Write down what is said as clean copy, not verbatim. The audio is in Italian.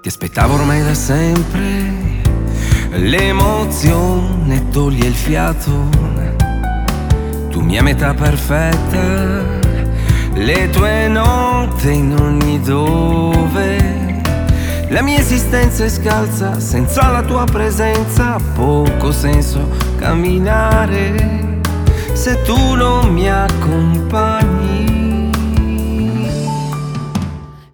Ti aspettavo ormai da sempre, l'emozione toglie il fiato, tu mia metà perfetta, le tue notte in ogni dove. La mia esistenza è scalza, senza la tua presenza ha poco senso camminare, se tu non mi accompagni.